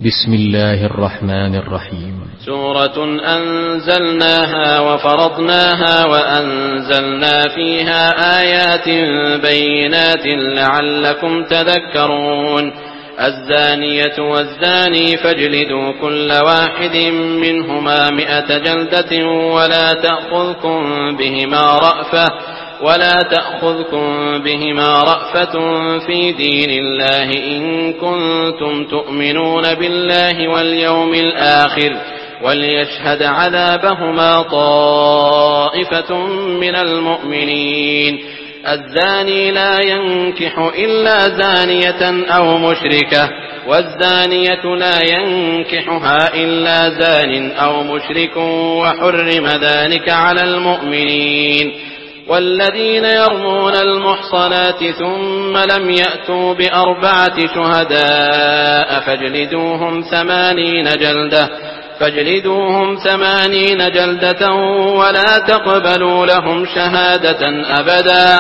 بسم الله الرحمن الرحيم. سورة أنزلناها وفرضناها وأنزلنا فيها آيات بينات لعلكم تذكرون. الزانية والزاني فاجلدوا كل واحد منهما 100 جلدة ولا تأخذكم بهما رأفة في دين الله إن كنتم تؤمنون بالله واليوم الآخر وليشهد عذابهما طائفة من المؤمنين. الزاني لا ينكح إلا زانية أو مشركة والزانية لا ينكحها إلا زان أو مشرك وحرم ذلك على المؤمنين. والذين يرمون المحصنات ثم لم يأتوا ب4 شهداء فاجلدوهم 80 جلدة ولا تقبلوا لهم شهادة أبدا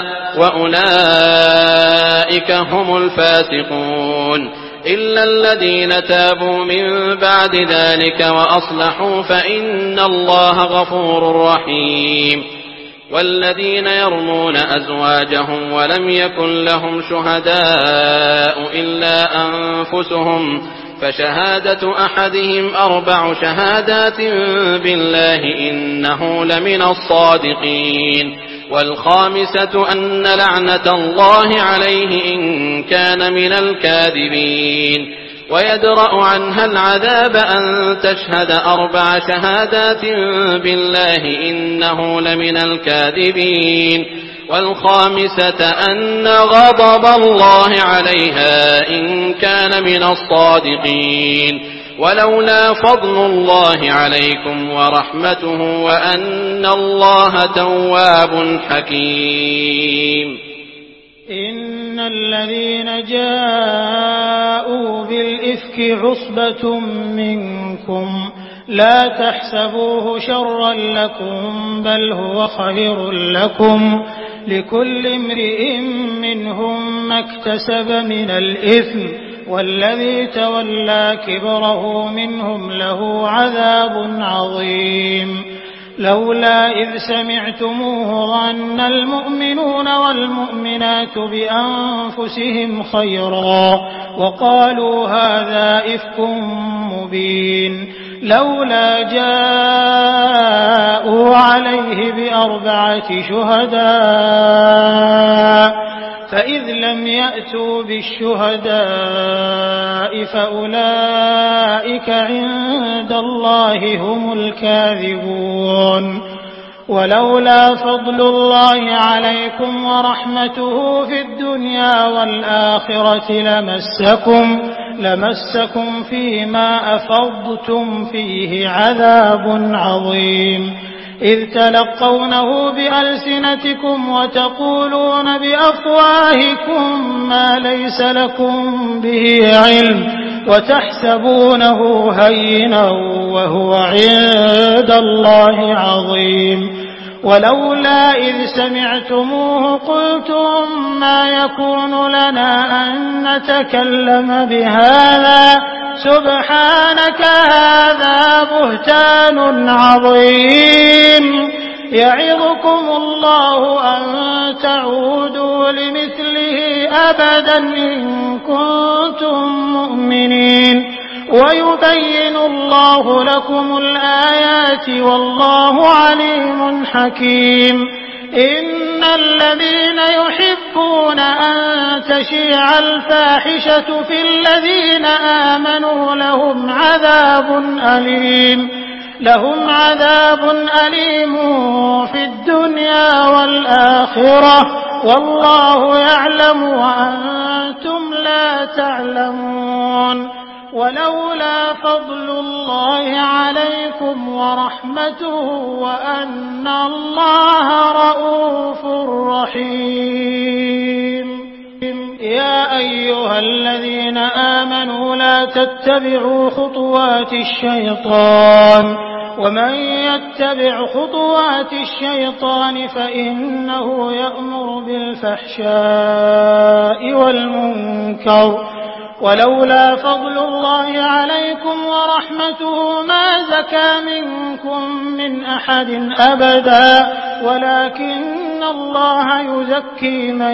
وأولئك هم الفاسقون إلا الذين تابوا من بعد ذلك وأصلحوا فإن الله غفور رحيم. والذين يرمون أزواجهم ولم يكن لهم شهداء إلا أنفسهم فشهادة أحدهم 4 شهادات بالله إنه لمن الصادقين. والخامسة أن لعنة الله عليه إن كان من الكاذبين. ويدرأ عنها العذاب أن تشهد 4 شهادات بالله إنه لمن الكاذبين. والخامسة أن غضب الله عليها إن كان من الصادقين. ولولا فضل الله عليكم ورحمته وأن الله تواب حكيم. إن الذين جاءوا بالإفك عصبة منكم لا تحسبوه شرا لكم بل هو خير لكم لكل امرئ منهم ما اكتسب من الإثم والذي تولى كبره منهم له عذاب عظيم. لولا إذ سمعتموه ظن المؤمنون والمؤمنات بأنفسهم خيرا وقالوا هذا إفك مبين. لولا جاءوا عليه ب4 شهداء فإذ لم يأتوا بالشهداء فأولئك عند الله هم الكاذبون. ولولا فضل الله عليكم ورحمته في الدنيا والآخرة لمسكم فيما أفضتم فيه عذاب عظيم. إذ تلقونه بألسنتكم وتقولون بأفواهكم ما ليس لكم به علم وتحسبونه هينا وهو عند الله عظيم. ولولا إذ سمعتموه قلتم ما يكون لنا أن نتكلم بهذا سبحانك هذا بهتان عظيم. يعظكم الله أن تعودوا لمثله أبدا إن كنتم مؤمنين ويبين الله لكم الآيات والله عليم حكيم. إن الذين يحبون أن تشيع الفاحشة في الذين آمنوا لهم عذاب أليم في الدنيا والآخرة والله يعلم وأنتم لا تعلمون. ولولا فضل الله عليكم ورحمته وأن الله رءوف رحيم. يا أيها الذين آمنوا لا تتبعوا خطوات الشيطان ومن يتبع خطوات الشيطان فإنه يأمر بالفحشاء والمنكر ولولا فضل الله عليكم عليكم ورحمته ما زكى منكم من أحد أبدا ولكن الله يزكي من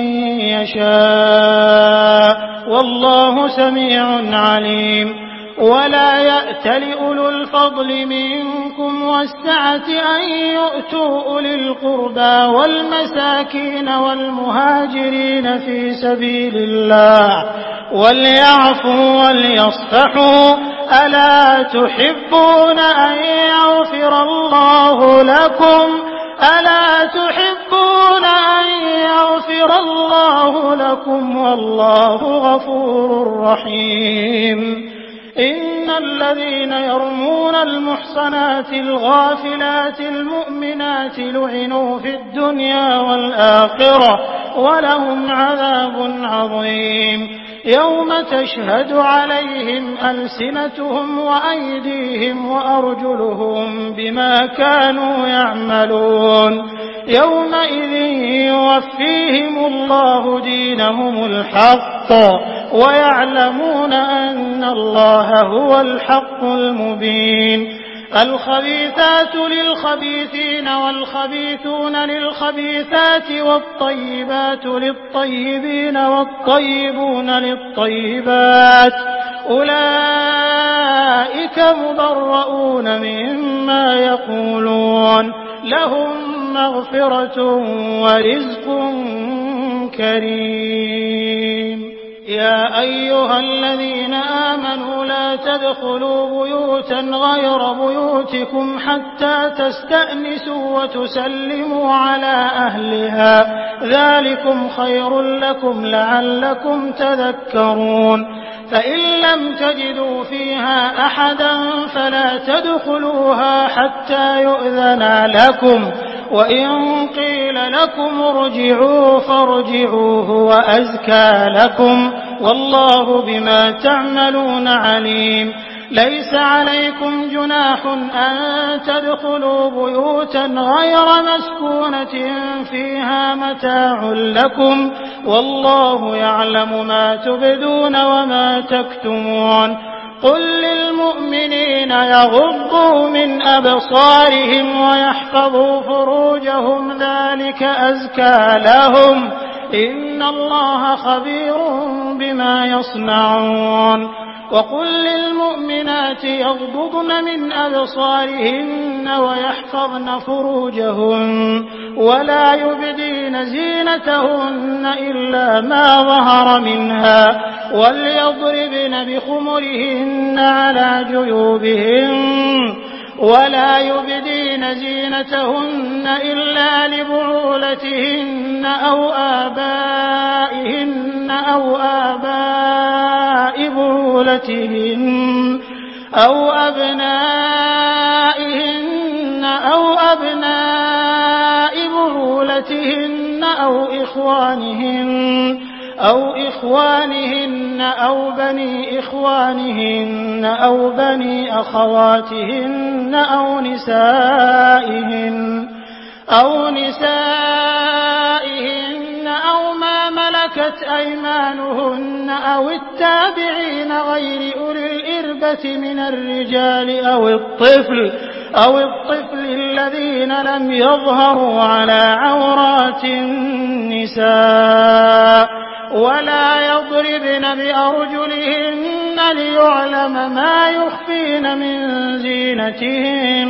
يشاء والله سميع عليم ولا يأتل أولو الفضل منكم والسعة أن يؤتوا أولي القربى والمساكين والمهاجرين في سبيل الله وليعفوا وليصفحوا ألا تحبون أن يغفر الله لكم والله غفور رحيم إن الذين يرمون المحصنات الغافلات المؤمنات لعنوا في الدنيا والآخرة ولهم عذاب عظيم يوم تشهد عليهم ألسنتهم وأيديهم وأرجلهم بما كانوا يعملون يومئذ يوفيهم الله دينهم الحق ويعلمون أن الله هو الحق المبين الخبيثات للخبيثين والخبيثون للخبيثات والطيبات للطيبين والطيبون للطيبات أولئك مبرؤون مما يقولون لهم مغفرة ورزق كريم يا أيها الذين آمنوا لا تدخلوا بيوتا غير بيوتكم حتى تستأنسوا وتسلموا على أهلها ذلكم خير لكم لعلكم تذكرون فإن لم تجدوا فيها أحدا فلا تدخلوها حتى يؤذن لكم وإن قيل لكم ارجعوا فارجعوا هو أزكى لكم والله بما تعملون عليم ليس عليكم جناح أن تدخلوا بيوتا غير مسكونة فيها متاع لكم والله يعلم ما تبدون وما تكتمون قل للمؤمنين يغضوا من أبصارهم ويحفظوا فروجهم ذلك أزكى لهم إن الله خبير بما يصنعون وقل للمؤمنات يغضضن من أبصارهن ويحفظن فروجهن ولا يبدين زينتهن إلا ما ظهر منها وليضربن بخمرهن على جيوبهن ولا يبدين زينتهن إلا لبعولتهن أو آبائهن أو آباء بعولتهن أو أبنائهن أو أبناء بعولتهن أو إخوانهن أو بني إخوانهن أو بني أخواتهن أو نسائهن أو ما ملكت أيمانهن أو التابعين غير أولي الإربة من الرجال أو الطفل الذين لم يظهروا على عورات النساء ولا يضربن بأرجلهن ليعلم ما يخفين من زينتهن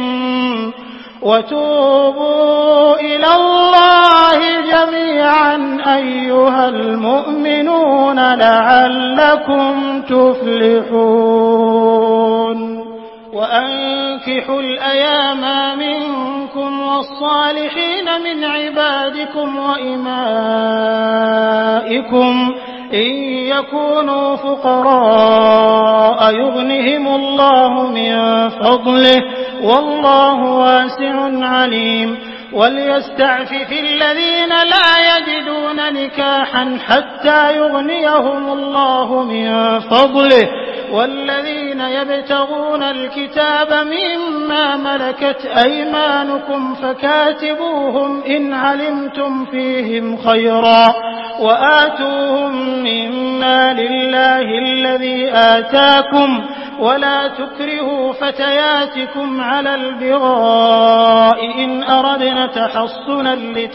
وتوبوا إلى الله جميعا أيها المؤمنون لعلكم تفلحون وأنكحوا الأيام منكم والصالحين من عبادكم وإمائكم إن يكونوا فقراء يغنهم الله من فضله والله واسع عليم وليستعفف الذين لا يجدون نكاحا حتى يغنيهم الله من فضله والذين يبتغون الكتاب مما ملكت أيمانكم فكاتبوهم إن علمتم فيهم خيرا وآتوهم مما لله الذي آتاكم ولا تكرهوا فتياتكم على البغاء إن أردنا تحصنا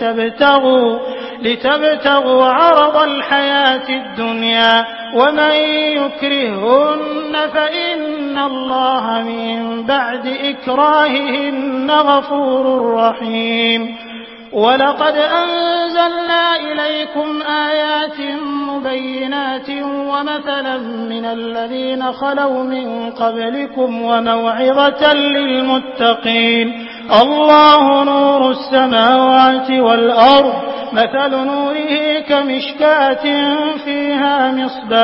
لتبتغوا عرض الحياة الدنيا ومن يكرههن فإن الله من بعد إكراههن غفور رحيم. ولقد أنزلنا إليكم آيات مبينات ومثلا من الذين خلوا من قبلكم وموعظة للمتقين. الله نور السماوات والأرض مثل نوره كمشكاة فيها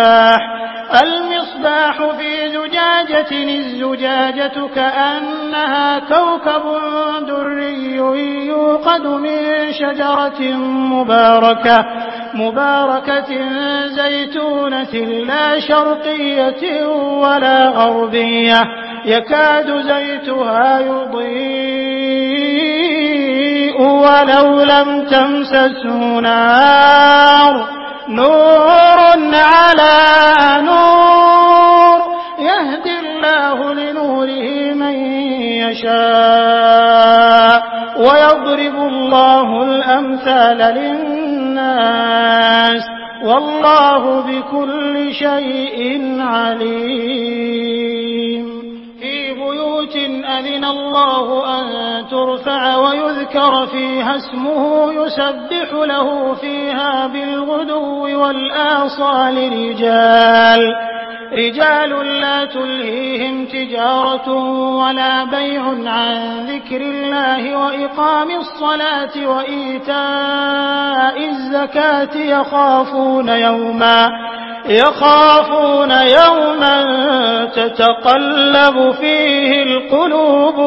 المصباح في زجاجة الزجاجة كأنها كوكب دري يوقد من شجرة مباركة زيتونة لا شرقية ولا غربية يكاد زيتها يضيء ولو لم تمسسه نور على نور يهدي الله لنوره من يشاء ويضرب الله الأمثال للناس والله بكل شيء عليم. في بيوت أذن الله أن ترفع ويذكر فيها اسمه يسبح له فيها بالغدو والآصال رجال لا تلهيهم تجارة ولا بيع عن ذكر الله وإقام الصلاة وإيتاء الزكاة يخافون يوما تتقلب فيه القلوب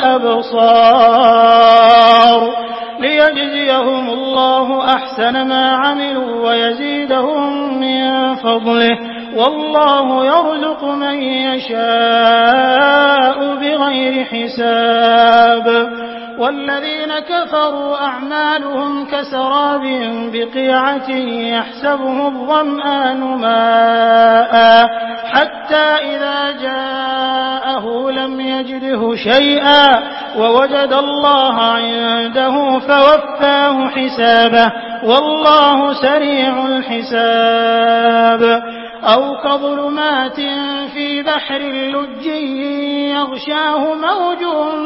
والأبصار ليجزيهم الله أحسن ما عملوا ويزيدهم من فضله والله يرزق من يشاء بغير حساب. والذين كفروا أعمالهم كسراب بقيعة يحسبه الظمآن ماء حتى إذا جاءه لم يجده شيئا ووجد الله عنده فوفاه حسابه والله سريع الحساب. أو كظلمات في بحر لج يغشاه موج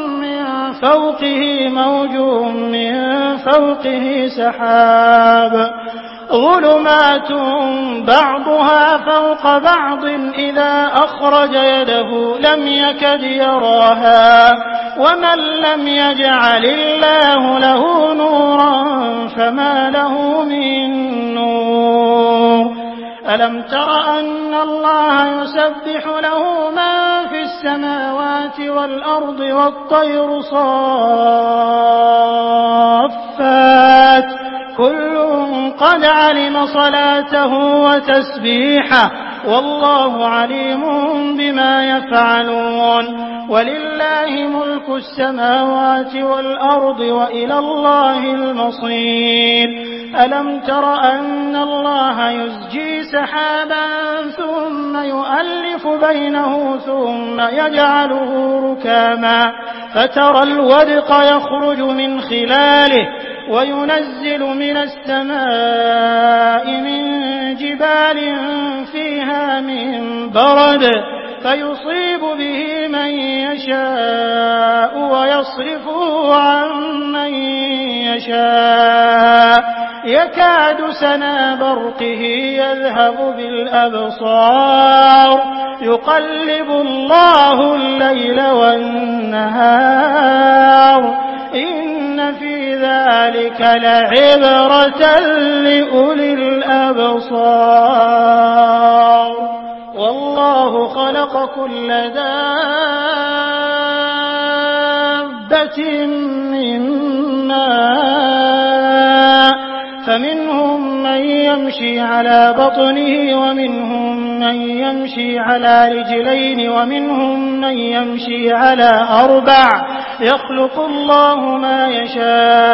من فوقه سحاب ظلمات بعضها فوق بعض إذا أخرج يده لم يكد يراها ومن لم يجعل الله له نورا فما له من نور. ألم تر أن الله يسبح له من في السماوات والأرض والطير صافات كل قد علم صلاته وتسبيحه والله عليم بما يفعلون. ولله ملك السماوات والأرض وإلى الله المصير. ألم تر أن الله يزجي سحابا ثم يؤلف بينه ثم يجعله ركاما فترى الودق يخرج من خلاله وينزل من السماء من جبال فيها من برد فيصيب به من يشاء ويصرفه عن من يشاء يكاد سنا برقه يذهب بالأبصار يقلب الله الليل والنهار إن في ذلك لعبرة لأولي الأبصار. والله خلق كل دابة من ماء فمنهم من يمشي على بطنه ومنهم من يمشي على رجلين ومنهم من يمشي على أربع يخلق الله ما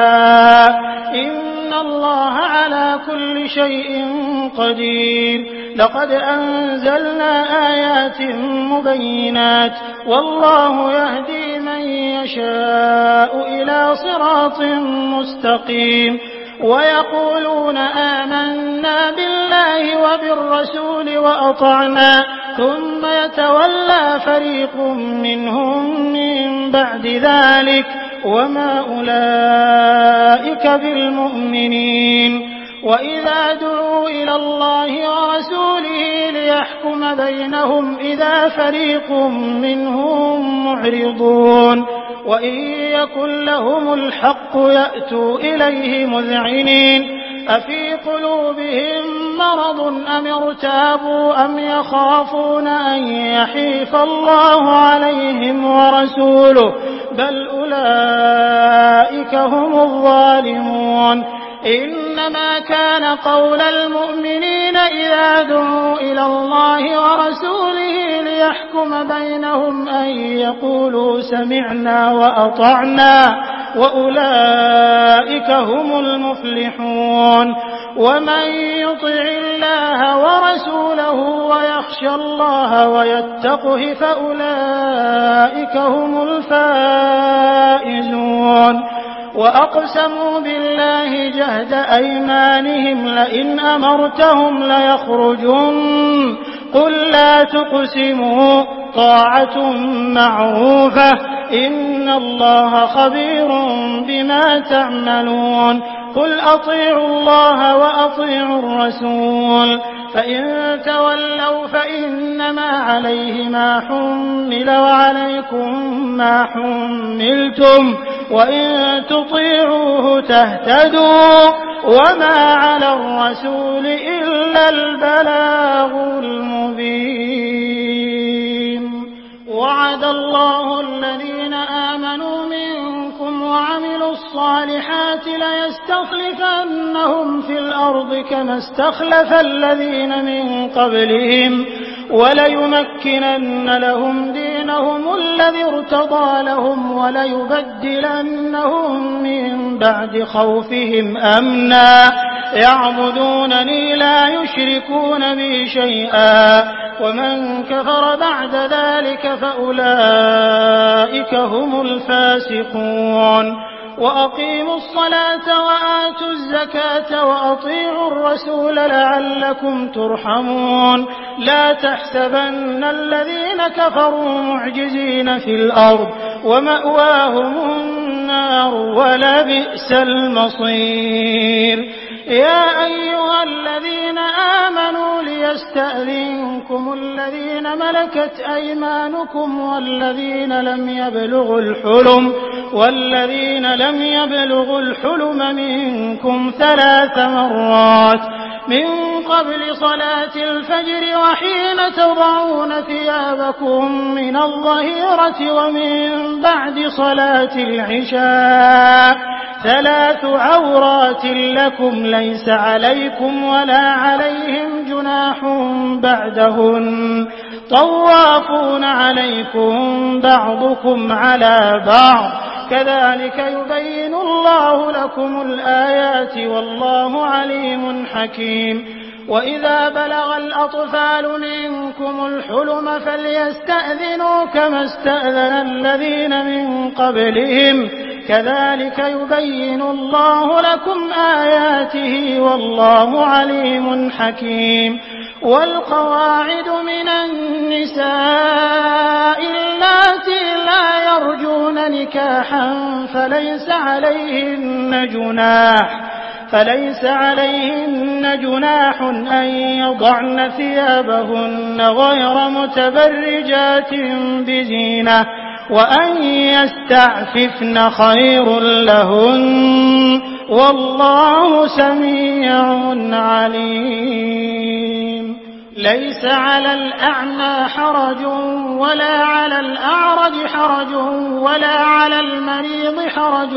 يشاء إن الله على كل شيء قدير. لقد أنزلنا آيات مبينات والله يهدي من يشاء إلى صراط مستقيم ويقولون آمنا بالله وبالرسول وأطعنا ثم يتولى فريق منهم من بعد ذلك وما أولئك بالمؤمنين وإذا دعوا إلى الله ورسوله ليحكم بينهم إذا فريق منهم معرضون وإن يكن لهم الحق يأتوا إليه مذعنين أفي قلوبهم مرض أم ارتابوا أم يخافون أن يحيف الله عليهم ورسوله بل أولئك هم الظالمون إنما كان قول المؤمنين إذا دعوا إلى الله ورسوله ليحكم بينهم أن يقولوا سمعنا وأطعنا وأولئك هم المفلحون ومن يطع الله ورسوله ويخشى الله ويتقه فأولئك هم الفائزون وأقسموا بالله جهد أيمانهم لئن أمرتهم ليخرجون قل لا تقسموا طاعة معروفة إن الله خبير بما تعملون قل أطيعوا الله وأطيعوا الرسول فإن تولوا فإنما عليه ما حمل وعليكم ما حملتم وإن تطيعوه تهتدوا وما على الرسول إلا البلاغ المبين وعد الله الذين آمنوا منكم وعملوا الصالحات ليستخلفنهم في الأرض كما استخلف الذين من قبلهم وليمكنن لهم دينهم الذي ارتضى لهم وليبدلنهم من بعد خوفهم أمنا يعبدونني لا يشركون بي شيئا ومن كفر بعد ذلك فأولئك هم الفاسقون وأقيموا الصلاة وآتوا الزكاة وأطيعوا الرسول لعلكم ترحمون لا تحسبن الذين كفروا معجزين في الأرض ومأواهم النار ولبئس المصير يا أيها الذين آمنوا ليستأذنكم الذين ملكت أيمانكم والذين لم يبلغوا الحلم منكم 3 مرات من قبل صلاة الفجر وحين تضعون ثيابكم من الظهيرة ومن بعد صلاة العشاء 3 عورات لكم ليس عليكم ولا عليهم جناح بعدهن طوافون عليكم بعضكم على بعض كذلك يبين الله لكم الآيات والله عليم حكيم وإذا بلغ الأطفال منكم الحلم فليستأذنوا كما استأذن الذين من قبلهم كذلك يبين الله لكم آياته والله عليم حكيم والقواعد من النساء اللاتي لا يرجون نكاحا فليس عليهن جناح أن يضعن ثيابهن غير متبرجات بزينة وأن يستعففن خير لهن والله سميع عليم ليس على الأعمى حرج ولا على الأعرج حرج ولا على المريض حرج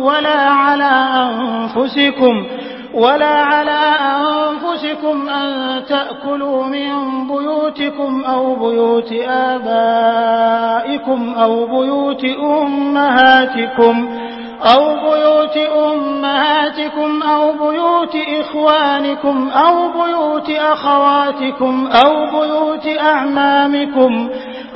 ولا على أنفسكم أن تأكلوا من بيوتكم أو بيوت آبائكم أو بيوت أمهاتكم أو بيوت أمهاتكم أو بيوت إخوانكم أو بيوت أخواتكم أو بيوت أعمامكم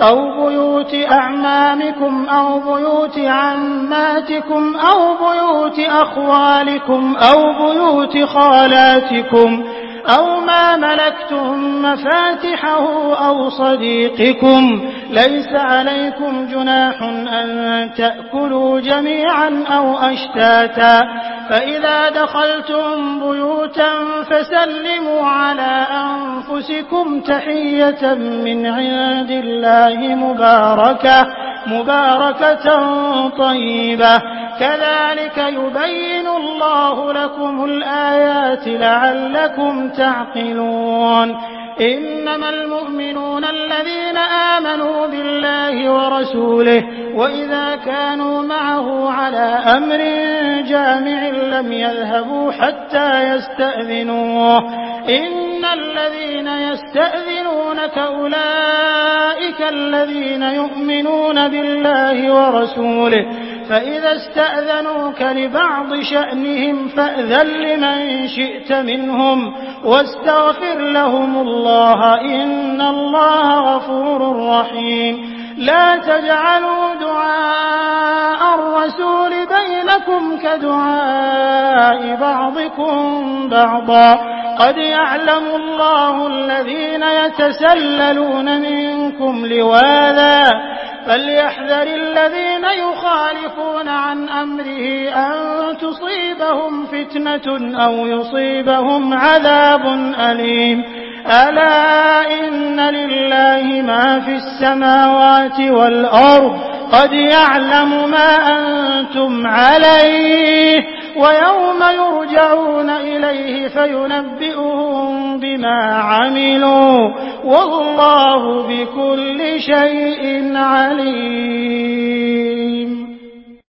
أو بيوت عماتكم أو بيوت أخوالكم أو بيوت خالاتكم أو ما ملكتم مفاتحه أو صديقكم ليس عليكم جناح أن تأكلوا جميعا أو أشتاتا فإذا دخلتم بيوتا فسلموا على أنفسكم تحية من عند الله مباركة طيبة كذلك يبين الله لكم الآيات لعلكم تعقلون إنما المؤمنون الذين آمنوا بالله ورسوله وإذا كانوا معه على أمر جامع لم يذهبوا حتى يستأذنوه إن الذين يستأذنونك أولئك الذين يؤمنون بالله ورسوله فإذا استأذنوك لبعض شأنهم فأذن لمن شئت منهم واستغفر لهم الله إن الله غفور رحيم لا تجعلوا دعاء الرسول بينكم كدعاء بعضكم بعضا قد يعلم الله الذين يتسللون منكم لواذا فليحذر الذين يخالفون عن أمره أن تصيبهم فتنة أو يصيبهم عذاب أليم ألا إن لله ما في السماوات والأرض قد يعلم ما أنتم عليه ويوم يرجعون إليه فينبئهم بما عملوا والله بكل شيء عليم